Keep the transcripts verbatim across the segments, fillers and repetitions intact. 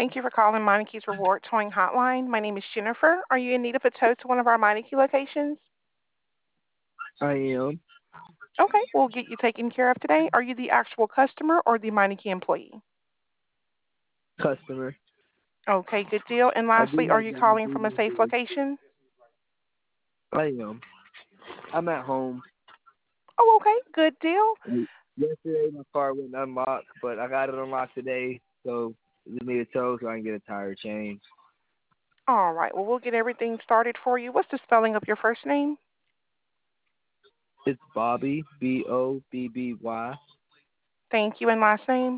Thank you for calling Meinke's Reward Towing Hotline. My name is Jennifer. Are you in need of a tow to one of our Meineke locations? I am Okay, we'll get you taken care of today. Are you the actual customer or the Meineke employee? customer. Okay, good deal. And I do lastly, are have you the calling from a I D safe number. location? I am. I'm at home. Oh, okay, good deal. Yesterday my car wouldn't unlock, but I got it unlocked today, so just need a tow so I can get a tire change. All right, well, we'll get everything started for you. What's the spelling of your first name? It's Bobby, B O B B Y. Thank you. And last name?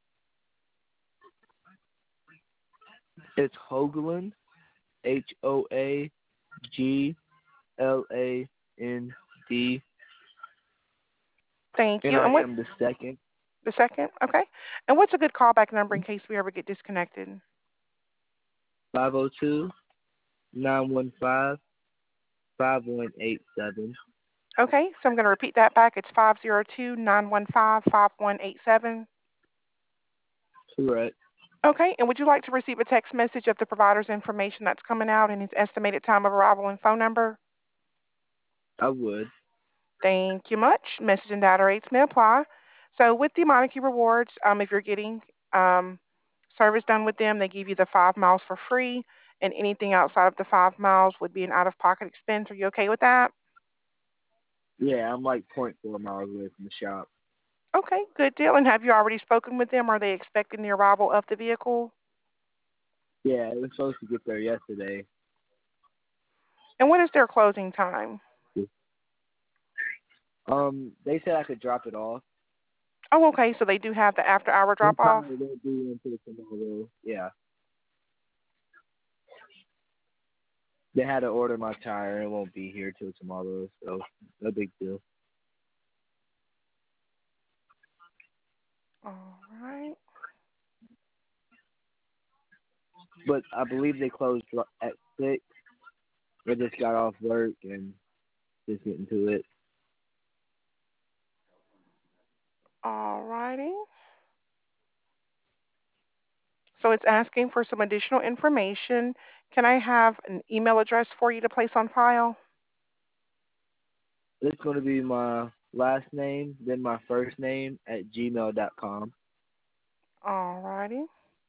It's Hoagland, H O A G L A N D. Thank And you. I And what am the second. the second? Okay. And what's a good callback number in case we ever get disconnected? five oh two, nine one five, five one eight seven. Okay, so I'm going to repeat that back. It's five zero two, nine one five, five one eight seven. Correct. Okay, and would you like to receive a text message of the provider's information that's coming out and his estimated time of arrival and phone number? I would. Thank you much. Message and data rates may apply. So with the Meineke Rewards, um, if you're getting um, service done with them, they give you the five miles for free, and anything outside of the five miles would be an out-of-pocket expense. Are you okay with that? Yeah, I'm like point four miles away from the shop. Okay, good deal. And have you already spoken with them? Are they expecting the arrival of the vehicle? Yeah, it was supposed to get there yesterday. And what is their closing time? Um, they said I could drop it off. Oh, okay. So they do have the after-hour This drop-off. time it won't be until tomorrow. Yeah. They had to order my tire. It won't be here till tomorrow, so no big deal. All right. But I believe they closed at six. I just got off work and just getting to it. All righty. So it's asking for some additional information. Can I have an email address for you to place on file? It's going to be my last name, then my first name at gmail dot com. All righty.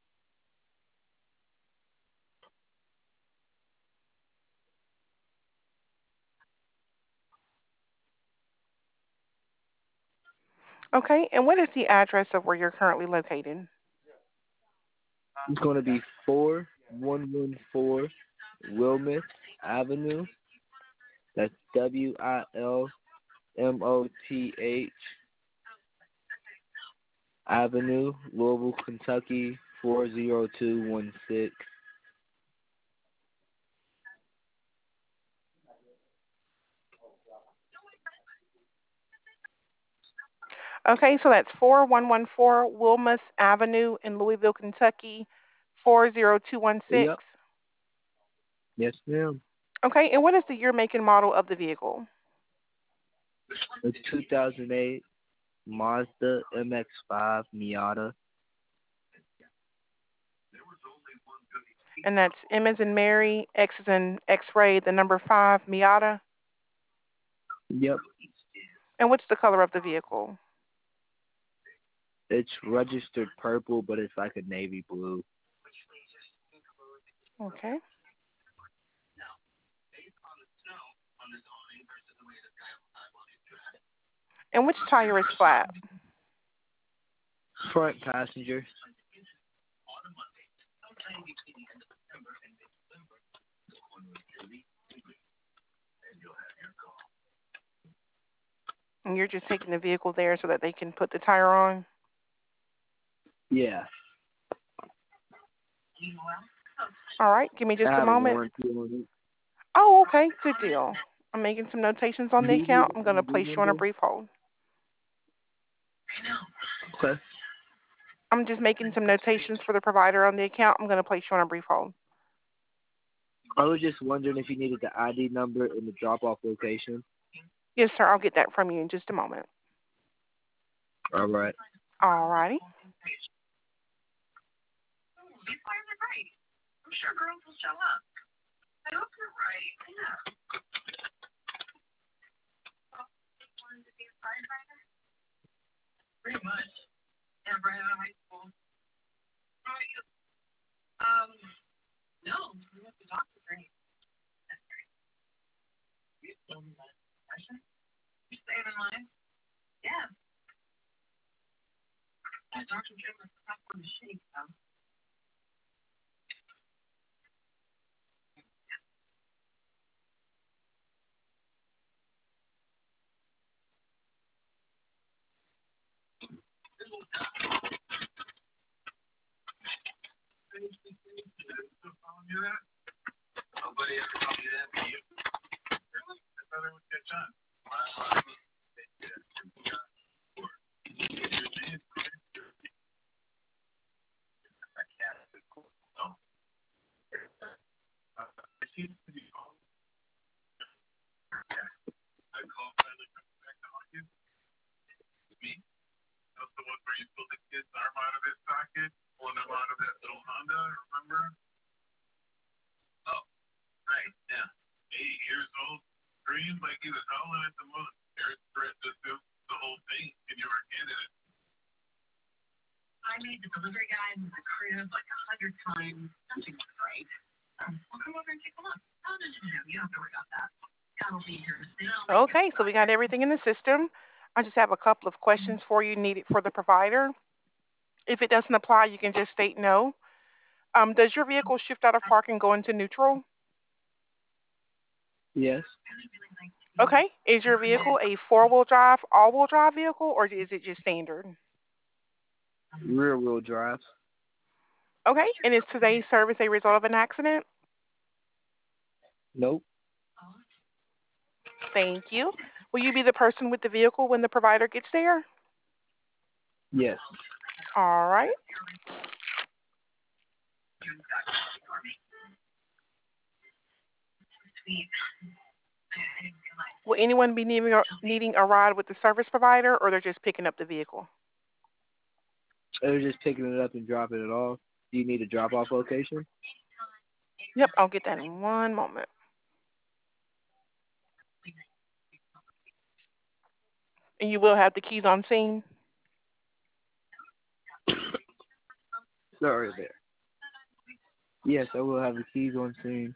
Okay. And what is the address of where you're currently located? It's going to be four one one four Wilmeth Avenue. That's W I L M O T H Avenue, Louisville, Kentucky, four zero two one six. Okay. So that's four one one four Wilmus Avenue in Louisville, Kentucky, four zero two one six. Yep. Yes, ma'am. Okay. And what is the year, make, and model of the vehicle? It's two thousand eight Mazda M X five Miata. And that's M as in Mary, X as in X-ray, the number five, Miata. Yep. And what's the color of the vehicle? It's registered purple, but it's like a navy blue. Okay. And which tire is flat? Front passenger. And you're just taking the vehicle there so that they can put the tire on? Yeah. All right. Give me I just a have a moment. warranty on it. Oh, okay. Good deal. I'm making some notations on Do the you need account. I'm an going to I D place you on a number? brief hold. Okay. I'm just making some notations for the provider on the account. I'm going to place you on a brief hold. I was just wondering if you needed the I D number in the drop-off location. Yes, sir. I'll get that from you in just a moment. All right. All righty. Okay, so we got everything in the system. I just have a couple of questions for you needed for the provider. If it doesn't apply, you can just state no. Um, does your vehicle shift out of park and go into neutral? Yes. Okay. Is your vehicle a four-wheel drive, all-wheel drive vehicle, or is it just standard? Rear wheel drive. Okay. And is today's service a result of an accident? Nope. Thank you. Will you be the person with the vehicle when the provider gets there? Yes. All right. Will anyone be needing a, needing a ride with the service provider, or they're just picking up the vehicle? They're just picking it up and dropping it off. Do you need a drop off location? Yep, I'll get that in one moment. And you will have the keys on scene? Sorry there. Yes, I will have the keys on scene.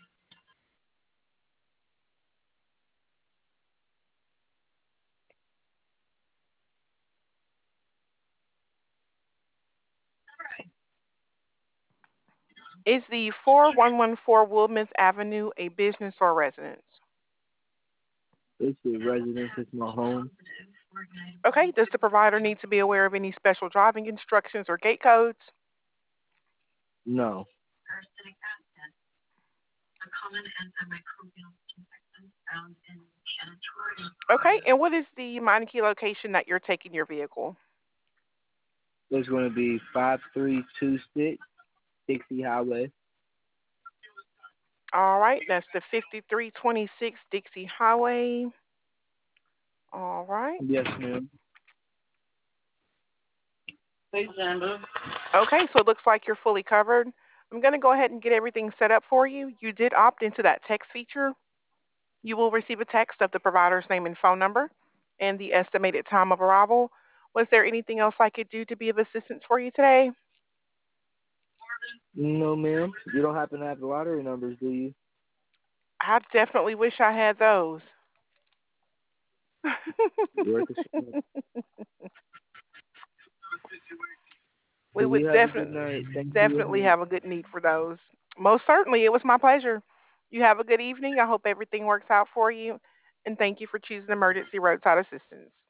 Is the four one one four Wilmouth Avenue a business or residence? It's a residence. It's my home. Okay. Does the provider need to be aware of any special driving instructions or gate codes? No. Okay. And what is the Meineke location that you're taking your vehicle? It's going to be five three two six Dixie Highway. All right. That's the fifty-three twenty-six Dixie Highway. All right. Yes, ma'am. Okay. So it looks like you're fully covered. I'm going to go ahead and get everything set up for you. You did opt into that text feature. You will receive a text of the provider's name and phone number and the estimated time of arrival. Was there anything else I could do to be of assistance for you today? No, ma'am. You don't happen to have the lottery numbers, do you? I definitely wish I had those. Worth a shot. We Well, would you have a good definitely night. Thank definitely you. have a good need for those. Most certainly, it was my pleasure. You have a good evening. I hope everything works out for you, and thank you for choosing Emergency Roadside Assistance.